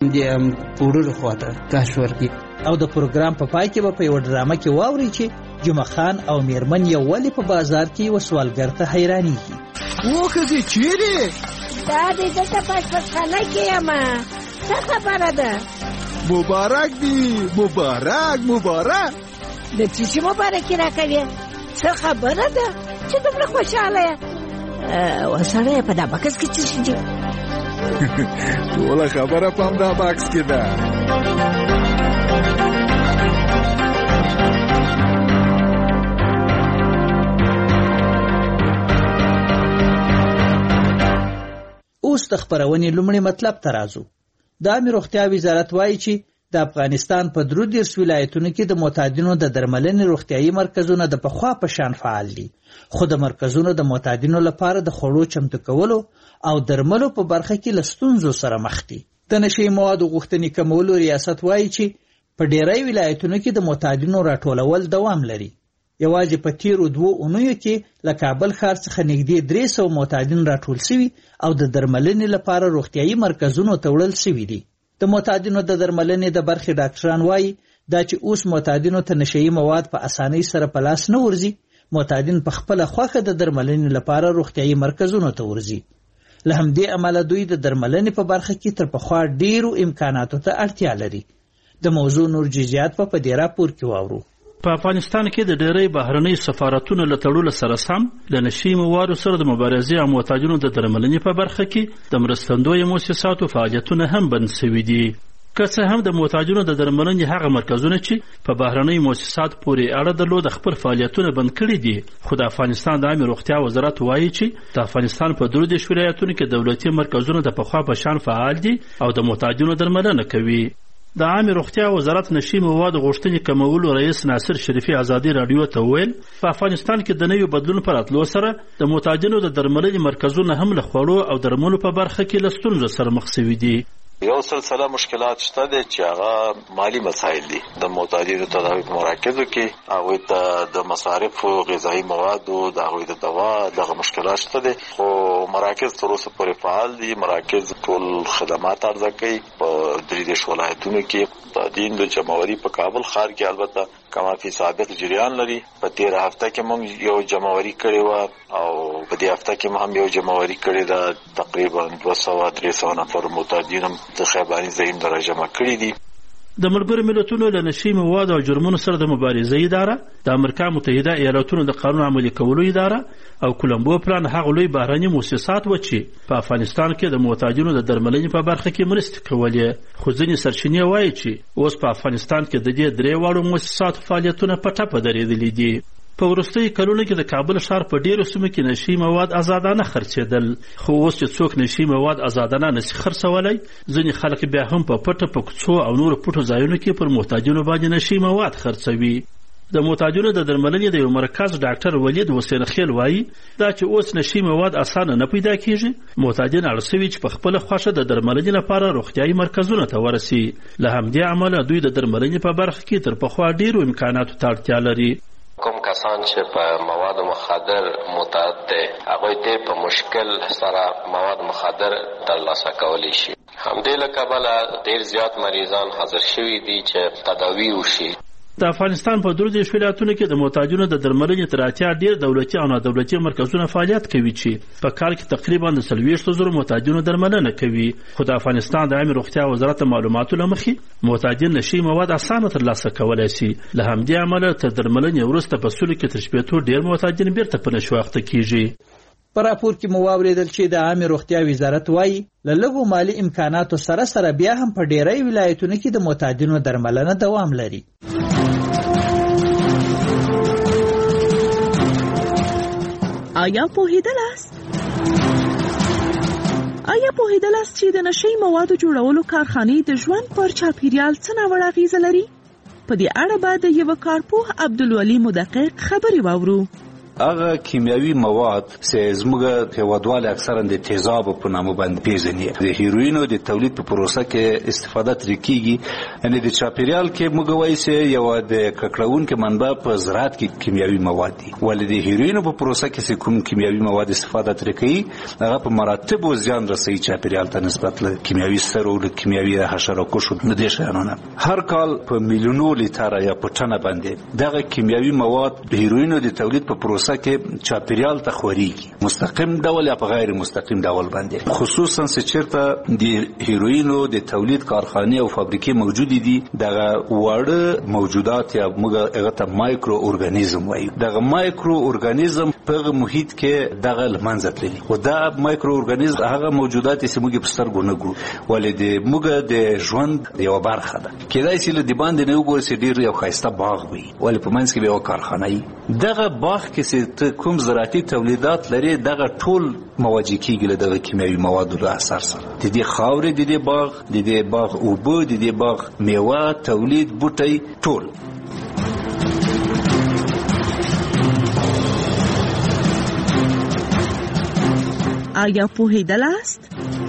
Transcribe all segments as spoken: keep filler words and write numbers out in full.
همدې هم پوډرو خواته کش ورکړي. او د پروګرام په پای کې به په یو ډرامه کې واوري چې جمعه خان او میرمن یو ولې په بازار کې یو سوالګر ته حیرانېږي. و ښځې چیرې؟ دا دې دلته په اشپزخانه کې یم. څه خبره ده؟ مبارک دی، مبارک مبارک. د څه شي مبارکي راکوې؟ څه خبره ده چې دومره خوشحاله یې؟ وسړیه په دا بکس کې څه شي دي؟ ټوله خبره په همدا بکس کې ده. اوس د خپرونې لومړی مطلب ته راځو. د عامه روغتیا وزارت وایي چې د افغانستان په درې دیرش ولایتونو کې د معتادینو د درملنې روغتیايي مرکزونه د پخوا په شان فعال دي، خو د مرکزونو د معتادینو لپاره د خوړو چمتو کولو او درملو په برخه کې له ستونزو سره مخ دي. د نشي موادو غوښتنې کمولو ریاست وایي چې په ډېری ولایتونو کې د معتادینو راټولول دوام لري. یوازې په تیرو دوو اونیو کې له کابل ښار څخه نږدې درې سوه معتادین راټول شوي او د درملنې لپاره روغتیايي مرکزونو ته وړل شوي دي. د معتادینو د درملنې د برخې ډاکټران وایي دا چې اوس معتادینو ته نشهیي مواد په اسانۍ سره په لاس نه ورځي، معتادین په خپله خوښه د درملنې لپاره روغتیايي مرکزونو ته ورځي. له همدې امله دوی د درملنې په برخه کې تر پخوا ډیرو امکاناتو ته اړتیا لري. د موضوع نور جزئیات په دې راپور کې واورو. په افغانستان کې د ډېری بهرنۍ سفارتونو له تړلو سره سم له نشي موادو سره د مبارزې او معتادینو د درملنې په برخه کې د مرستندویه مؤسساتو فعالیتونه هم بند شوي دي. که څه هم د معتادینو د درملنې هغه مرکزونه چې په بهرنۍ مؤسسات پورې اړه درلود خپل فعالیتونه بند کړي دي، خو د افغانستان د عامه روغتیا وزارت وایي چې د افغانستان په درې دیرش ولایتونو کې دولتي مرکزونه د پخوا په شان فعال دي او د معتادینو درملنه کوي. د عامه روغتیا وزارت نشي مواد غوښتنې کمولو رئیس ناصر شریفي ازادي رادیو ته ویل په افغانستان کې د نویو بدلون پر راتلو سره د معتادینو د درملنې مرکزونه هم له خوړو او درملو په برخه کې له ستونزو سره مخ شوي دي. یو سلسله مشکلات شته دي چې هغه مالی مسایل دي. د معتادینو تداوی په مراکزو کې هغوی ته د مصارفو غذایي موادو د هغوی د دوا دغه مشکلات شته دي، خو مراکز تر اوسه پورې فعال دي. مراکز ټول خدمات عرضه کوي په درې دیرش ولایتونو کې. معتادین د جمعوري په کابل ښار کې البته کما فی ثابت جریان لري. په تېره هفته کې موږ یو جمعوري کړې وه او په دې هفته کې هم یو جمعوري کړې ده. تقریبا دوه سوه درې سوه نفر معتادین هم د خیباني ځایونو ته راجمع کړي دي. د ملګرو ملتونو له نشي موادو او جرمونو سره د مبارزې اداره، د امریکا متحده ایالاتونو د قانون عملي کولو اداره او کولمبو پلان هغه لوی بهرني مؤسسات و چې په افغانستان کې د معتادینو د درملنې په برخه کې مرستې کولې، خو ځینې سرچینې وایي چې اوس په افغانستان کې د دې درې واړو مؤسساتو فعالیتونه په ټپه درېدلي دي. په وروستیو کلونو کې د کابل ښار په ډېرو سیمو کې نشي مواد ازادانه خرڅېدل، خو اوس چې څوک نشي مواد ازادانه نشي خرڅولی، ځینې خلک بیا هم په پټه په کوڅو او نورو پټو ځایونو کې پر معتادینو باندې نشي مواد خرڅوي. د معتادینو د درملنې د یو مرکز ډاکټر ولید حسین خیل وایي دا چې اوس نشي مواد اسانه نه پیدا کېږي، معتادین اړ شوي چې په خپله خوښه د درملنې لپاره روغتیايي مرکزونو ته ورسي. له همدې امله دوی د درملنې په برخه کې تر پخوا ډېرو امکاناتو ته اړتیا لري. کوم کسان چې په مواد مخدر معتاد دي هغوی ډېر په مشکل سره مواد مخدر ترلاسه کولی شي. همدې له کبله ډېر زیات مریضان حاضر شوي دي چې تداوي وشي. د افغانستان په درې دیرش ولایتونو کې د معتادینو د درملنې تر اتیا ډېر دولتي او نادولتي مرکزونه فعالیت کوي چې په کال کې تقریبا د څلوېښتو زرو معتادینو درملنه کوي، خو د افغانستان د عامه روغتیا وزارت معلوماتو له مخې معتادین نشي مواد اسانه ترلاسه کولی شي. له همدې امله تر درملنې وروسته په سلو کې تر شپېتو ډېر معتادین بیرته په نشو اخته کېږي. په راپور کې مو واورېدل چې د عامه روغتیا وزارت وایي له لږو مالي امکاناتو سره سره بیا هم په ډېری ولایتونو کې د معتادینو درملنه دوام لري. آیا پوهیدلاست؟ آیا پوهیدلاست چې د نشي موادو جوړولو کارخانې د ژوند پر چاپیریال څه ناوړه اغیزه لري؟ په دې اړه به د یو کارپوه عبدالولي مدقق خبرې واورو. هغه کیمیاوي مواد چې زموږ هیوادوال اکثرا د تیزاب په نامه باندې پیژني. د هیروینو د تولید په پروسه کې استفاده ترې کیږي. یعنې د چاپیریال کې موږ وایو چې یو د ککړونکو منبع په زراعت کې کیمیاوي مواد دي، ولې د هیروینو په پروسه کې کوم کیمیاوي مواد استفاده ترې کوي هغه په مراتبو زیان رسوي چاپیریال ته نسبت له کیمیاوي سرو له کیمیاوي حشراکشو نه دي شانونه. هر کال په میلیونو لیټره یا په ټنه باندې دغه کیمیاوي مواد د هیروینو د تولید په پروسه کې چاپیریال ته خوريږي، مستقیم ډول یا په غیر مستقیم ډول باندې. خصوصا چې چیرته د هیروینو د تولید کارخانه او فابریکې موجود دي دغه وړ موجودات یا موږ هغه ته مایکرو ارګانیزم وایو. دغه مایکرو ارګانیزم په محیط کې دغه لمنځه تللی او دا مایکرو ارګانیزم هغه موجودات چې موږ په سترګو نه ګورو ولې د موږ د ژوند یو برخه ده. کېدای شي له دې باندې نه وګورئ چې ډېر یو ښایسته باغ وي ولې په منځ کې به یو کارخانه وي. دغه باغ کې چې کوم زراعتي تولیدات لري دغه ټول مواجه کېږي له دغه کیمیاوي موادو له اثر سره. د دې خاورې د دې باغ د دې باغ اوبه د دې باغ میوه تولید بوټی ټول. آیا پوهېدلاست؟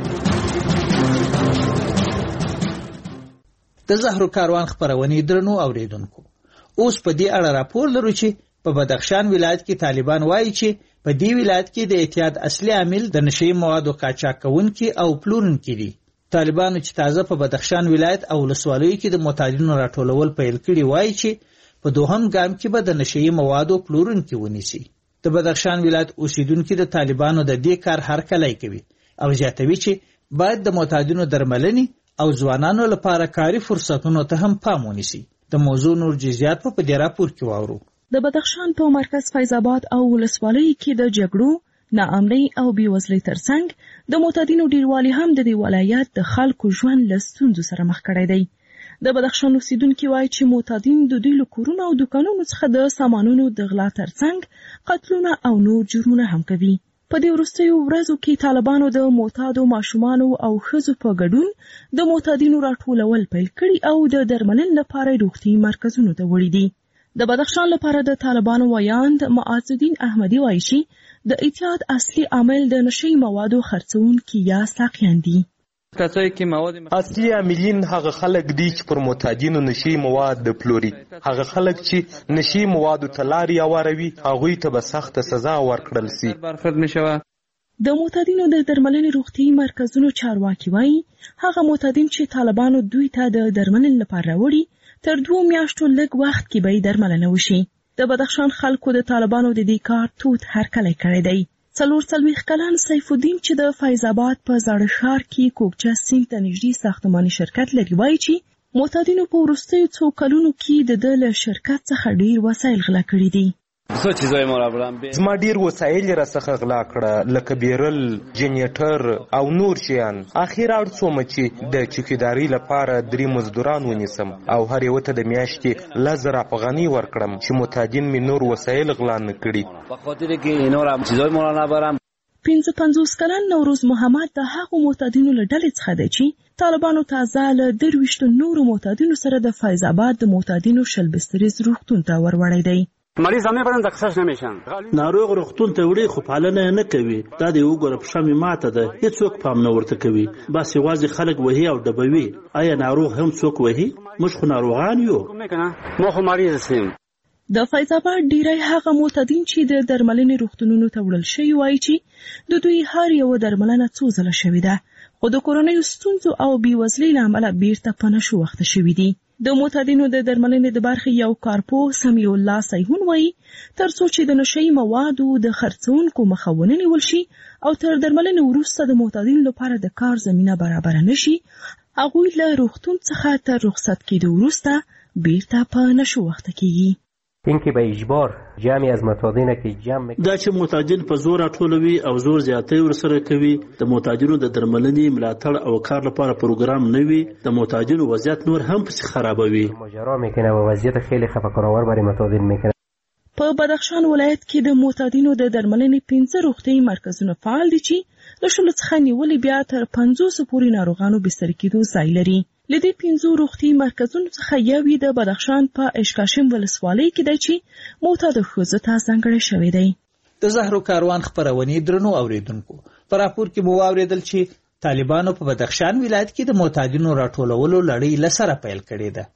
د زهرو کاروان خپرونې درنو اوریدونکو، اوس په دې اړه راپور لرو چې په بدخشان ولایت کې طالبان وایي چې په دې ولایت کې د اعتیاد اصلي عامل د نشئی موادو قاچاق کوونکي او پلورونکي دي. طالبانو چې تازه په بدخشان ولایت او ولسوالیو کې د معتادینو راټولول پیل کړي وایي چې په دوهم ګام کې به د نشئی موادو پلورونکي ونیسي. د بدخشان ولایت اوسیدونکو د طالبانو د دې کار هرکلی کوي او زیاتوي چې باید د معتادینو درملنې او ځوانانو لپاره کاري فرصتونو ته هم پام ونیسي. د موضوع نور جزئیات په دې راپور کې واورو. د بدخشان په مرکز فیض آباد او ولسوالۍ کې د جګړو، ناامنۍ او بېوزلۍ ترڅنګ د معتادینو ډیروالی هم د دې ولایت د خلکو ژوند له ستونزو سره مخ کړی دی. د بدخشان اوسیدونکي وایي چې معتادین د دوی له کورونو او دوکانونو څخه د سامانونو د غلا ترڅنګ قتلونه او نور جرمونه هم کوي. په دې وروستیو ورځو کې طالبانو د معتادو ماشومانو او ښځو په ګډون د معتادینو راټولول پیل کړي او د درملنې لپاره روغتیايي مرکزونو ته وړي دي. د بدخشان لپاره د طالبانو ویاند معاذ الدین احمدي وایي چې د اعتیاد اصلي عامل د نشئی موادو خرڅونکي یا ساقیان دي. اصلي عاملین هغه خلک دي چې پر معتادینو نشئی مواد د پلوري. هغه خلک چې نشئی موادو ته لارې هواروي هغوی ته به سخته سزا ورکړل سي. د معتادینو د درملنې روغتیايي مرکزونو چارواکي وایي هغه معتادین چې طالبانو دوی ته د درملنې لپاره راوړي تر دوه میاشتو لږ وخت کې به درملنه وشي. د بدخشان خلکو د طالبانو د دې کار توت هرکلی کړی دی. څلور څلوېښت کلن سیف الدین چې د فیض آباد په زاړه ښار کې کوکچه سیند ته نږدې ساختماني شرکت لري وایي چې معتادینو په وروستیو څو کلونو کې د ده له شرکت څخه ډیر وسایل غلا کړي دي. زما ډیر وسایل یې راڅخه غلا کړه لکه بیرل، جنریټر او نور شیان. اخر اړ څوم چې د چوکیداري لپاره درې مزدوران ونیسم او هر یو ته د میاشتې لس زره افغانۍ ورکړم چې معتادین مې نور وسایل غلا نه کړي. پنځه پنځوس کلن نوروز محمد د هغو معتادینو له ډلې څخه دی چې طالبانو تازه له درویشتو نورو معتادینو سره د فیض آباد د معتادینو شل بستریز روغتون ته وروړی دی. مریض همه بدن دکسش نمیشن. ناروغ روغتون ته وړي خو پالنه نه کوي. دا دی وګوره پښه مې ماته ده، هیڅوک پام نه ورته کوي، بس یوازې خلک وهي او ډبوي. آیا ناروغ هم څوک وهي؟ موږ خو ناروغان یو. ما خو مریض سیم. د فیض آباد ډیری هغه معتادین چې د درملنې روغتونونو ته وړل شوي وایي چې د دوی هر یو درملنه څو ځله شوې ده خو د کورنیو ستونزو او بېوزلۍ له امله بیرته په نشو وخته شوي دي. د معتادینو د درملنې د برخې یو کارپوه سمیع الله سیهون وایي تر څو چې د نشئی موادو د خرڅونکو مخه ونه نیول شي او تر درملنې وروسته د معتادینو لپاره د کار زمینه برابره نشي هغوی له روغتون څخه تر رخصت کېدو وروسته بیرته په نشو وخته کېږي. اینکه به اجبار جمعی از معتادین که جمع دا چې معتادین په زور راټولوي او زور زیاتی ورسره کوي، د معتادینو د درملنې ملاتړ او کار لپاره پروګرام نه وي، د معتادینو وضعیت نور هم پسې خرابوي. ماجرا میکنه و وضعیت خیلی خفه‌کننده برای معتادین میکنه. په بدخشان ولایت کې د معتادینو د درملنې پنځه روغتیايي مرکزونه فعال دي چې له شلو څخه نیولې بیا تر پنځوسو پورې ناروغانو بستر کېدو ځای لري. له دې پنځو روغتیايي مرکزونو څخه یو یې د بدخشان په اشکاشم ولسوالۍ کې دی چې معتاد ښځو ته ځانګړی شوی دی. د زهرو کاروان خپرونې درنو اوریدونکو په راپور کې مو واوریدل چې طالبانو په بدخشان ولایت کې د معتادینو راټولولو لړۍ له سره پیل کړې ده.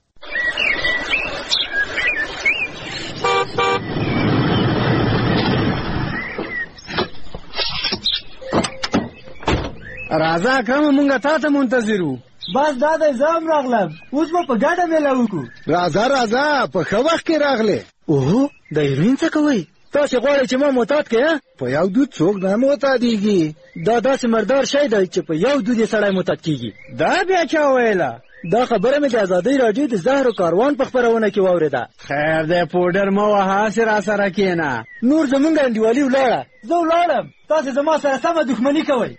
راځه اکرم مونږه تا ته منتظر وو. بس دا د زام راغلم اوس به په ګډه میله وکړو. راځه راځه په ښه وخت کې راغلې. اوهو د هیروین څه کوئ؟ تاسې غواړئ چې ما معتاد کړې؟ په یو دود څوک نه معتادېږي. دا داسې مردار شی دی چې په یو دود یې سړی معتاد کېږي. دا بیا چا ویله؟ دا خبره مې د ازادۍ راډیو د زهرو کاروان په خپرونه کې واورېده. خیر دی پوډر مه وهه هسې راسره کښېنه. نور زمونږ انډیوالي ولاړه. زه ولاړم تاسې زما سره سمه دښمني کوئ.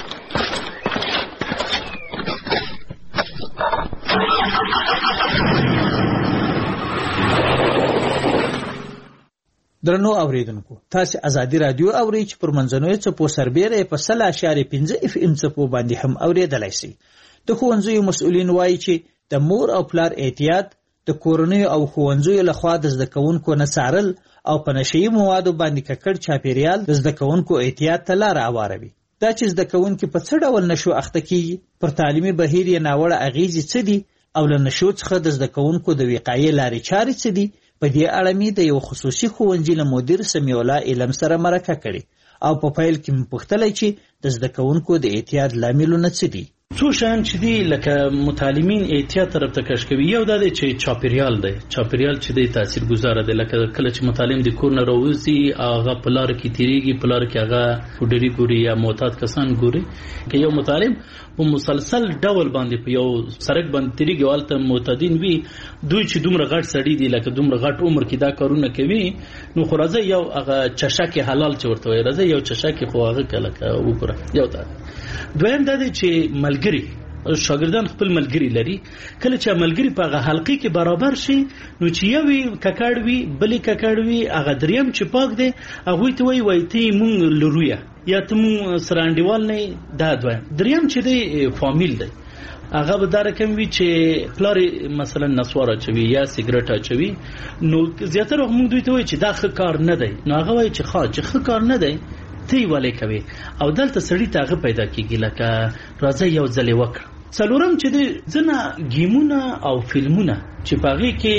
درنو اوریدونکو تاسو ازادي رادیو اورئ چې پر منځنوي څپو سربېره په سل اشاریه پنځه اف ام څپو باندې هم اوریدلای شي. د ښوونځیو مسؤلین وایي چې د مور او پلار احتیاط د کورنۍ او ښوونځیو لخوا د زده کوونکو نه څارل او په نشهیي موادو باندې ککړ چاپیریال د زده کوونکو احتیاط ته لاره هواروي. دا چې زده کوونکي په څه ډول نشو اخته کیږي، پر تعلیمي بهیر یې ناوړه اغیزې څه دي او له نشو څخه د زده کوونکو د وقایې لارې چارې څه دي، په دې اړه مې د یو خصوصي ښوونځي له مدیر سمیع الله علم سره مرکه کړې او په پیل کې مې پوښتلی چې د زده کوونکو د احتیاط لاملونه څه دي. څو شیان چې دي لکه متعلمین احتیاط طرف ته کش کوي. یو دا دی چې چاپیریال دی چاپیریال چې دی تاثیر گذاره دی. لکه کله چې متعلم د کور نه راوځي هغه په لاره کې تیریږي، په لاره کې هغه پوډري ګوري یا معتاد کسان ګوري. که یو متعلم په مسلسل ډول باندې په یو سړک باندې تیریږي او هلته معتادین وي، دوی چې دومره غټ سړي دي لکه دومره غټ عمر کې دا کارونه کوي، نو خو راځئ یو هغه چشک حلال چې ورته وایي، راځئ یو چشک خو هغه لکه وګوره. یو دا دویم دا دی چې ملګري شاګردان خپل ملګري لري. کله چې ملګري په هغه حلقې کې برابر شي نو چې یو ککړ وي بلې ککړ وي، هغه دریم چې پاک دی هغوی ته وایي وایي ته مونږ لرویه یا ته مونږ سره انډیوال نه یې. دا دویم. دریم چې دی فامیل دی، هغه به دا رقم وي چې پلار مثلا نسوار اچوي یا سیګریټ اچوي، نو زیاتره موږ دوی ته وایي چې دا ښه کار نه دی، نو هغه وایي چې ښه چې ښه کار نه دی ته یې ولې کوې. او دلته سړي ته هغه پیدا کېږي لکه راځه یو ځل یې وکړه. څلورم چې دی ځینې ګیمونه او فلمونه چې په هغې کې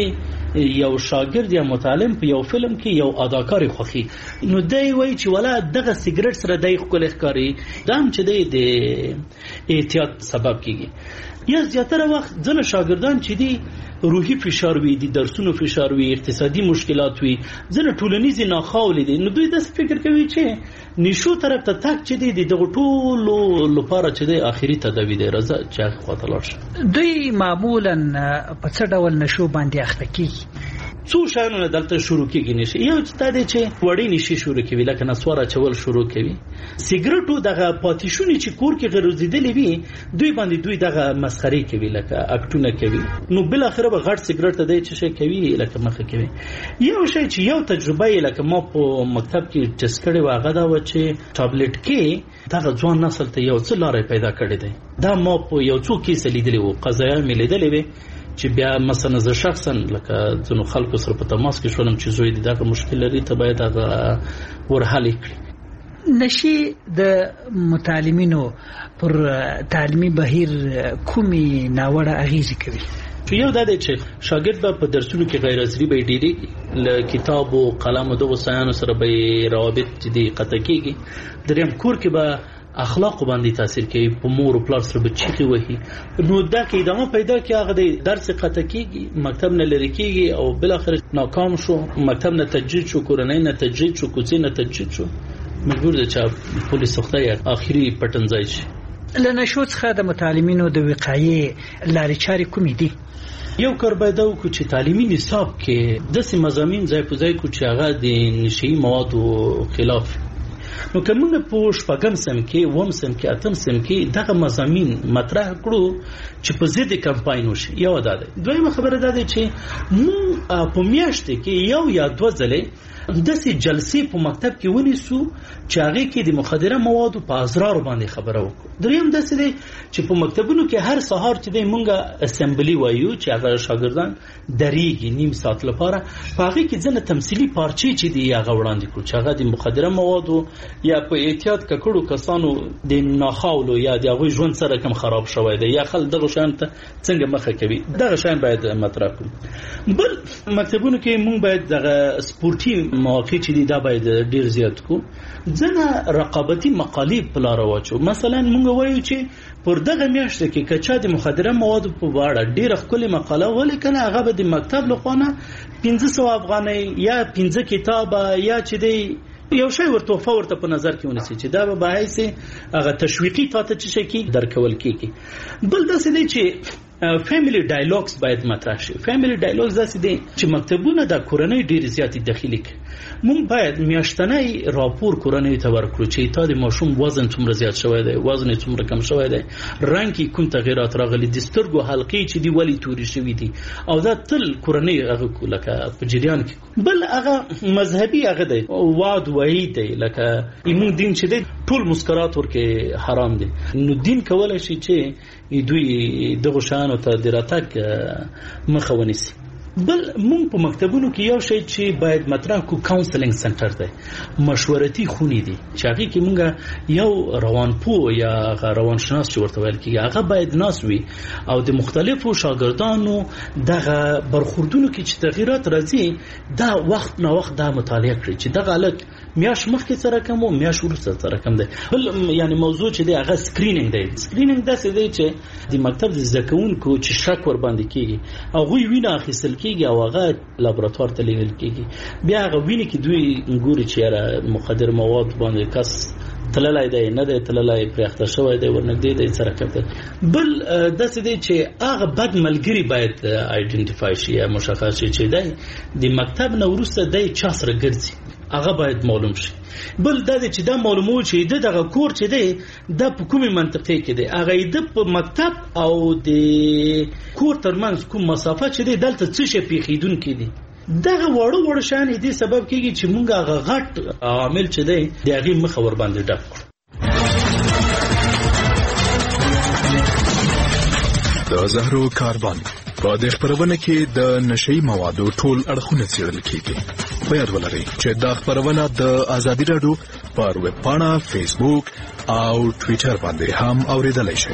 یو شاګرد یا متعلم په یو فلم کې یو اداکار خوښي، نو دی وایي چې ولا دغه سیګریټ سره دی ښکلی ښکاري. دا هم چې دی د احتیاط سبب کېږي. یا زیاتره وخت ځینې شاګردان چې دی روحي فشار وي، د درسونو فشار وي، اقتصادي مشکلات وي، ځینې ټولنیزې ناخوالې دي، نو دوی داسې فکر کوي چې نشو طرف ته تګ چې دی د دغو ټولو لپاره چې دی آخري تداوي دی، راځه چې هغې خواته لاړ شي. دوی معمولا په څه ډول نشو باندې اخته کېږي؟ څو شیانونه دلته شروع کېږي نشي. یو دا دی چې وړې نشي شروع کوي، لکه نسوار اچول شروع کوي. سیګریټو دغه پاتیشونې چې کور کې غروزېدلې وي دوی باندې دوی دغه مسخرې کوي، لکه اکټونه کوي، نو بالاخره به غټ سیګریټ ته دی چې شی کوي لکه مخه کوي. یو شی چې یو تجربه یې لکه ما په مکتب کې ټست کړې وه هغه دا وه چې ټابلیټ کې دغه ځوان نسل ته یو څه لارې پیدا کړې دی. دا ما په یو څو کیسه لیدلې وو، قضایه مې لیدلې وې چې بیا مثلا زه شخصا لکه ځینو خلکو سره په تماس کې شولم چې زوی دې دغه مشکل لري ته باید هغه ورحل کړي. نشي د متعلمینو پر تعلیمي بهیر کومې ناوړه اغیزې کوي؟ یو دا دی چې شاګرد به په درسونو کې غیر حاضري به یې ډېرېږي، له کتاب او قلم او دغو شیانو سره به یې روابط چې دي قطع کېږي. دریم کور کې به اخلاق باندې تاثیر کوي، په مور او پلار سره به چیغې وهي، نو دا کې ادامه پیدا کوي، هغه د درس قطع کېږي، مکتب نه لرې کېږي او بالاخره ناکام شو، مکتب نه تجدید شو، کورنۍ نه تجدید شو، کوڅې نه تجدید شو، مجبور دی چې پولې سختۍ آخري پټنځای شي. له نشو څخه د متعلمینو د وقایې لارې چارې کومې دي؟ یو کار باید وکړو چې تعلیمي نصاب کې داسې مضامین ځای په ځای کړو چې هغه د نشهیي موادو خلاف. نو که موږ په شپږم سم کې اووم سم کې اتم سم کې دغه مضامین مطرح کړو چې په ضد کمپاین وشي، یو دا ده. دویمه خبره دا ده چې موږ په میاشت کې یو یا دوه ځلې داسې جلسې په مکتب کې ونیسو چې هغې کې د مخدره موادو په ازرارو باندې خبره وکړو. دریم داسې دی چې په مکتبونو کې هر سهار چې دی مونږ اسمبلی وایو چې هغه شاګردان درېږي نیم ساعت لپاره، په هغې کې ځینې تمثیلي پارچې چې دی هغه وړاندې کړو چې هغه د مخدره موادو یا په احتیاط ککړو کسانو د ناخاولو یا د هغوی ژوند سره کم خراب شوی دی یا خلک دغه شیانو ته څنګه مخه کوي، دغه شیان باید مطرح کړو. بل مکتبونو کې مونږ باید دغه سپورټي مواقع چې دی دا باید ډیر زیات کو. ځنه رقابتي مقالې په لاره واچو. مثلا مونږ وایو چې پر دغه میاشت کې کچا د مخدره موادو په اړه ډیره ښکلې مقاله ولیکله، هغه به د مکتب له خوا نه پنځه سوه افغانۍ یا پنځه کتابه یا چې دی یو شی ورته تحفه ورته په نظر کې ونیسي چې دا به باعث هغه تشویقي تاته چې شي کې درکول کېږي. بل داسې دی چې فیملی ډایلاګز باید مطرح شي. فیملی ډایلاګز داسې دی چې مکتبونه د کورنۍ ډېرې زیاتې دخیلي کوي. مونږ باید میاشتنی راپور کورنۍ ته ورکړو چې تا د ماشوم وزن څومره زیات شوی دی، وزن یې څومره کم شوی دی، رنګ کې کوم تغیرات راغلي دي، سترګو حلقې چې دي ولې تورې شوي دي، او دا تل کورنۍ هغه کو لکه په جریان کې. بل هغه مذهبي هغه دی واد وعید دی، لکه ایمون دین چې دی ټول مسکرات ورکې حرام دی. نو دین کولی شي چې دوی دغه شانو ته د راتګ مخه ونیسي. بل مونږ په مکتبونو کې یو شی چې باید مطرح کو کاونسلینګ سنټر دی، مشورتي خونې دي چې هغې کې مونږ یو روانپوه یا روانشناس چې ورته ویل کېږي هغه باید ناست وي او د مختلفو شاګردانو دغه برخوردونو کې چې تغییرات راځي دا وخت نه وخت دا مطالعه کړي چې دغه هلک میاشت مخکې سره کم و میاشت وروسته سره کم دی. بل یعنی موضوع چې دی هغه سکرینینګ دی. سکرینینګ داسې دی چې د مکتب د زده کوونکو چې شک ورباندې کېږي هغوی وینه اخیستل کېږي او هغه لابراتوار ته لیږل کېږي، بیا هغه وینې کې دوی ګوري چې یاره مخدر مواد باندې کس تللی دی نه دی تللی، پرې اخته شوی دی، ورنږدې دی، سره کم دی. بل داسې دی چې هغه بد ملګري باید آیډنټیفای شي یا مشخص شي چې دی د مکتب نه وروسته دی چا سره ګرځي، هغه باید معلوم شي. بل دا چې دا معلومو چې د دغه کور چې دی د په کومې منطقې کې دی، هغه د په مکتب او د کور ترمنځ کوم مسافه چې دی دلته څه شی پیښیدونکي دي. دغه وړو وړو شیان دې سبب کېږي چې مونږ هغه غټ عامل چې دی د هغې مخه ورباندې ډک کړو. د زهرو کاروان په دې خپرونه کې د نشئی موادو ټول اړخونه څېړل کېږي. په یاد ولرئ چې دا خپرونه د ازادي راډیو پر ویب پاڼه، فیسبوک او ټویټر باندې هم اورېدلی شئ.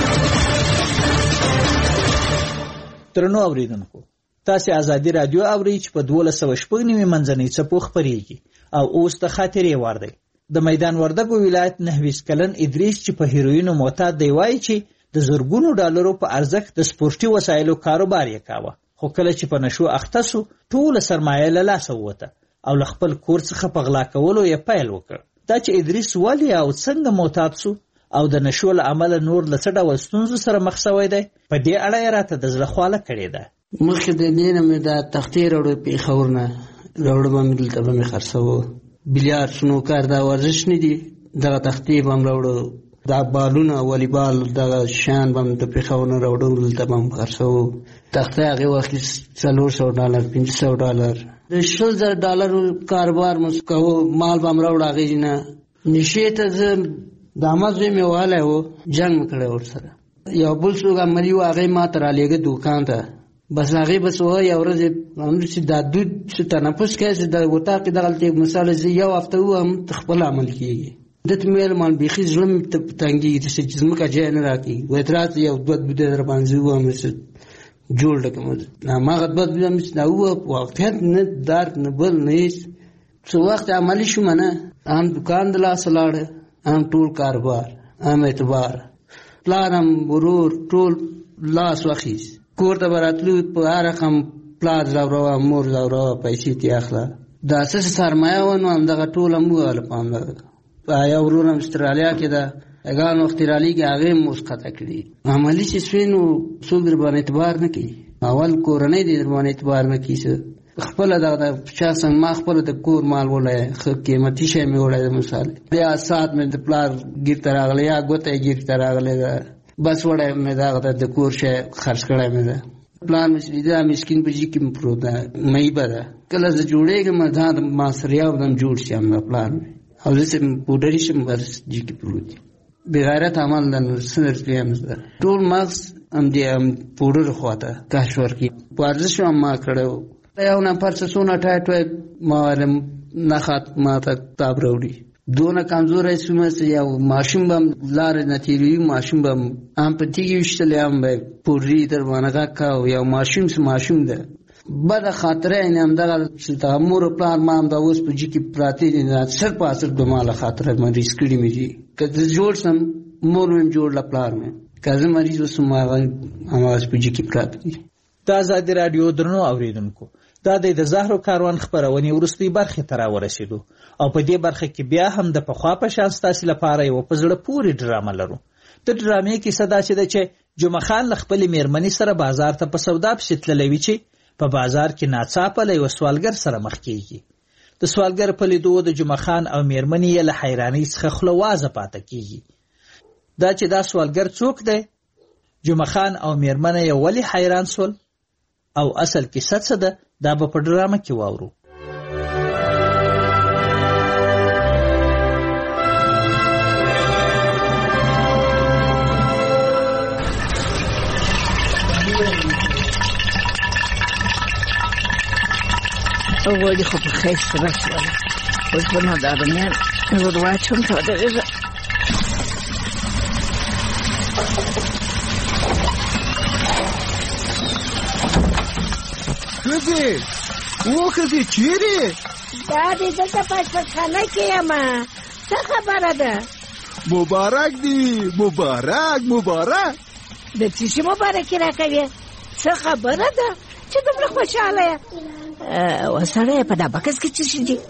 درنو اوریدونکو، تاسو ازادي راډیو اورئ چې په دولس سوه شپږ نوي منځنۍ څپو خپرېږي او اوس د خاطرې وار دی. د میدان وردګو ولایت نهه کلن ادریس چې په هیروینو معتاد دی وایي چې د زرګونو ډالرو په ارزښت د سپورټي وسایلو کاروبار یې کاوه، خو کله چې په نشو اخته سو ټوله سرمایه له لاسه ووته او له خپل کور څخه په غلا کولو یې پیل وکړ. دا چې ادریس ولې او څنګه معتاد سو او د نشو له امله نور له څه ډول ستونزو سره مخ شوی دی، په دې اړه یې راته د زړه خواله کړې ده. مخکې د دې نه مې دا تختې راوړې پېښور نه راوړه به مې دلته به مې خرڅوه. بلیار سنوکر دا ورزش نه دي، دغه تختې به م راوړه، دا بالونه والیبال دغه شیان به م د پېښور نه راوړه دلته به م خرڅوه. تختې هغې وخت کې څلور سوه ډالر پنځه سوه ډالر د شل زره ډالرو کاروبار مو کوو، مال به م راوړه هغې نه. نشې ته زه د احمد زوی مې وهلی و، جنګ مې کړی ورسره. یو بل څوک عملي و، هغې ما ته رالیږه دوکان ته، بس هغې بس وه یو ورځ چې دا دود چې تنفس کوي چې د اتاق کې دغلته مثال زه یو هفته ووهم خپل عمل کېږي. ده ته مې ویل مان بیخي زړه مې تنګېږي چې ځمکه ځای نه راکوي، وایي ته راځه یو دوه بوده در باندې ووهم چې جوړ ډکم. هماغه دوه بوده مې چې دا ووه واقعیت نه درد نه بل نه هېڅ. څه وخت عملي شومه نه، هم دوکان د لاسه لاړه، هم ټول کاروبار، هم اعتبار، پلار هم ورور ټول لاس واخیست. کور ته به راتلو په هر رقم پلار ځوروه، مور ځوروه، پیسې ترې اخله. دا څه سرمایه وه نو همدغه ټول هم ووهله په همدغه. یا ورور هم استرالیا کې ده، هغان وخت رالیږي هغې هم اوس قطع کړي. عملي چې شوې نو څوک در باندې اعتبار نه کوي. اول کورنۍ دې در باندې اعتبار نه کوي. څه خپل دغه شخصا ما خپل د کور مال ولای خو قیمتي شی مې وړای مثال یا سات مې د پلار ګیر تر راغلی یا ګوته ګیر تر راغلی بس وړای مې دغه د کور شی خرڅ کړای مې ده پلان مې لیدا مسکین په جی کې پروت ده مې بده کله ز جوړېږم دا ما سره یو دم جوړ شم نه پلان او زه پودري شم ورس جی کې پروت بغیرت عمل د سنر کلیم ده ټول مغز ام دې پودر خواته کاشور کې ورزش ما کړو یو نفر څه سونه ټایټ وای ما نه خات ما ته تاب وروړي دونه کمزور سومه یو ماشوم بم لار نتیری ماشوم بم ام پتیږي وشتلم به پوری در باندې کا یو ماشوم سم ماشوم ده بد خاطره انم دغه چې مور پلان ما هم دا اوس په جی کې پراتی دي نه سر په اثر د مال خاطره مریض کړی مې دي کله جوړ سم مور مې جوړ لا پلان مې کله مریض وسم ما اواز په جی کې پراتی دي د آزادي رادیو درنو اوریدونکو دا د زهرو کاروان خبرونې ورستۍ برخې ته راورسېدو او په دې برخه کې بیا هم د پخوا په شان ستاسې لپاره یو په زړه پورې ډرامه لرو. د ډرامې کیسه داسې ده چې جمعه خان له خپلې مېرمنې سره بازار ته په سودا پسې تللی وي چې په بازار کې ناڅاپه له یوه سوالګر سره مخ کېږي. د سوالګر په لیدو د جمعه خان او مېرمنې یې له حیرانۍ څخه خوله وازه پاته کېږي. دا چې دا سوالګر څوک دی، جمعه خان او مېرمنه یې ولې حیران سول او اصل کیسه څه ده، دا به په ډرامه کې واورو. ولی خب خیست رسوله باز بنا دارمیان زدوه چون تا دقیقه خزی او خزی چیری؟ دادی دلتا پاس پر خانه که اما چه خبره ده؟ مبارک دی مبارک مبارک ده چیشی مبارکی را کوی؟ چه خبره ده؟ چه دومره خوشحاله؟ و سره په دا بکس کې څه شي دي؟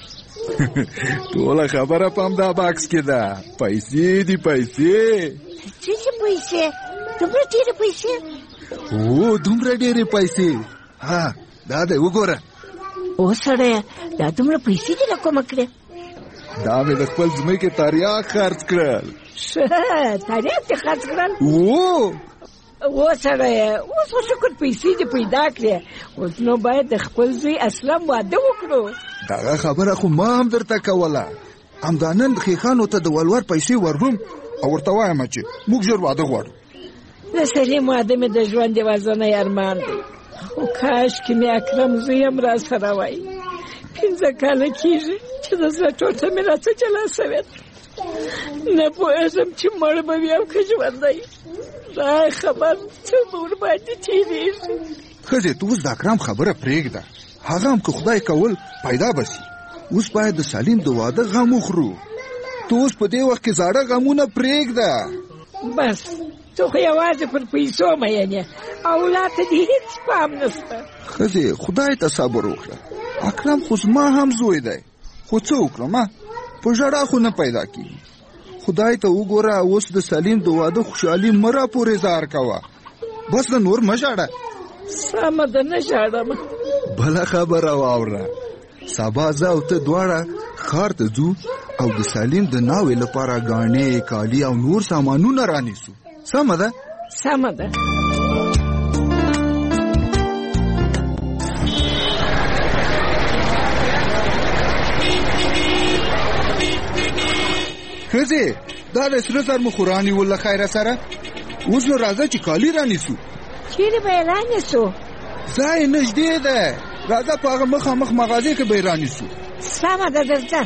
ټوله خبره په همدا بکس کې ده. پیسې دي پیسې. څه چې پیسې؟ دومره ډېرې پیسې؟ او دومره ډېرې پیسې. ها دا دی وګوره. او سره دا دومره پیسې دې له کومه کړې؟ دا مې د خپل ځمکې تریاک خرڅ کړل. ښه تریاک دې خرڅ کړل؟ او و سره اوس خو شکر پیسې دې پیدا کړې، اوس نو باید د خپل زوی اسلم واده وکړو. دغه خبره خو ما هم درته کوله. همدا نن خیخانو ته د ولور پیسې ورهم او ورته وایم چې موږ ژر واده غواړو. د سلیم واده مې د ژوند یوازینی ارمان دی، خو کاشکې مې اکرم زوی هم را سره وای. پنځه کاله کېږي چې د زړه ټوټه مې راڅه جلا سوې ده. نه پوهېږم چې مړ به وي او که ژوندی. دا خبر څه به ورباندې تېرېږي. ښځې ته اوس د اکرم خبره پرېږده، هغه هم که خدای کول پیدا به سي. اوس باید د سلیم د واده غم وخورو. ته اوس په دې وخت کې زاړه غمونه پرېږده. بس ته خو یوازې پر پیسو مین یې، اولاد ته دې هېڅ پام نشته. ښځې خدای ته صبر وکړه. اکرم خو زما هم زوی دی، خو څه وکړم په ژړا خو نه پیدا کېږي. خدای ته وګوره، اوس د سلیم د واده خوشحالي مه راپورې زار کوه. بس د نور مه ژاړه. سمه ده نه ژاړم. بله خبره واوره، سبا زه او ته دواړه ښار ته ځو او د سلیم د ناوې لپاره ګاڼې کالي او نور سامانونه رانیسو. سمه ده؟ سمه ده. ښځې دا د سره زر مو خو رانیول له خیره سره. اوس نو راځه چې کالي رانیسو. چیرې به یې رانیسو؟ ځای نږدې ده، راځه په هغه مخامخ مغازې کې به یې رانیسو. سمه ده درځه.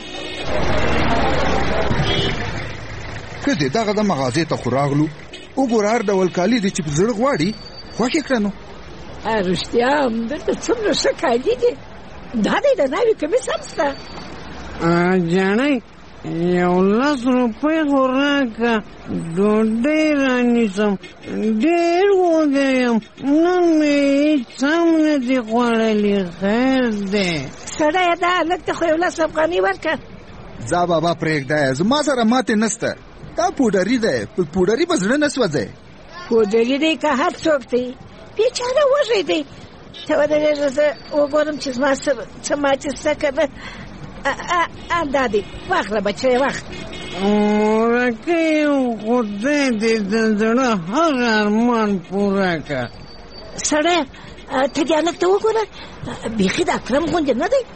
ښځې دغه د مغازې ته خو راغلو، وګوره هر ډول کالي دي چې په زړه غواړي خوښ یې کړه. نو رښتیا هم دلته څومره ښه کالي دي. دا دی د ناوې کمیس هم شته. جانۍ یو لس روپۍ خو راکړه، ډوډۍ رانیسم. ډېر وږی یم، نن مې هېڅ هم نه دي خوړلي. خیر دی سړیه دا هلک ته خو یو لس افغانۍ ورکړه. ځه بابا پرېږده، زما سره ماتې نسته. دا پوډري دی، په پوډري به زړه نه سوځی. پوډري دی که هر څوک دی، بېچاره وږی دی. ته ودرېږه زه وګورم چې زما څه ماتې شته که نه. دا دی واخله بچی واخله. مورکۍ خدای دې د زړه هغه ارمان پوره کړه. سړی ته دې هلک ته وګوره بیخي د اکرم غوندې نه دی.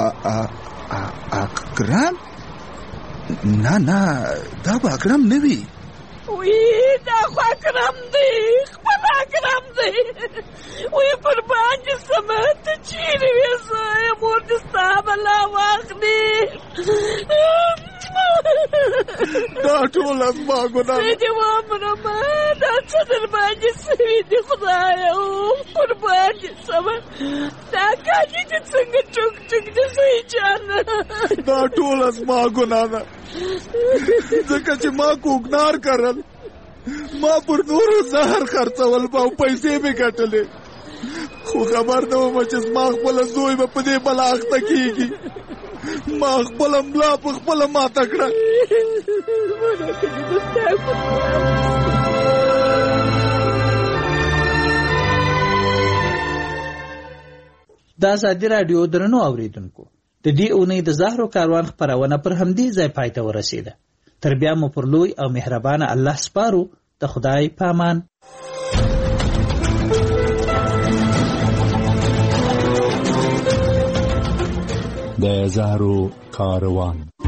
اکرم؟ نه نه دا به اکرم نه وي. وی دا خو اکرم دی، خپل اکرم دی. وی قربان دې سمه ته چیرې وې؟ زه یم مور دې ستا بلا واخلي. دا ټوله زما ګناه زه دې ومرمه دا څه در باندې سوي دي خدایه. قربان دې سمه دا کالي دې څنګه ټوک ټوک دي زوی جانه. دا ټوله زما ګناه ده ځکه چې ما کوکنار کرل، ما پر نورو زهر خرڅول او پیسې مې ګټلې، خو خبر نه وم چې زما خپله زوی به په دې بلا اخته کېږي. ما خپله ملا په خپله ماته کړه. د ازادي راډیو درنو اوریدونکو، د دې اونۍ د زهرو کاروان خپرونه پر همدې ځای پای ته ورسېده. تر بیا مو پر لوی او مهربانه الله سپارو. د خدای په امان. د زهرو کاروان.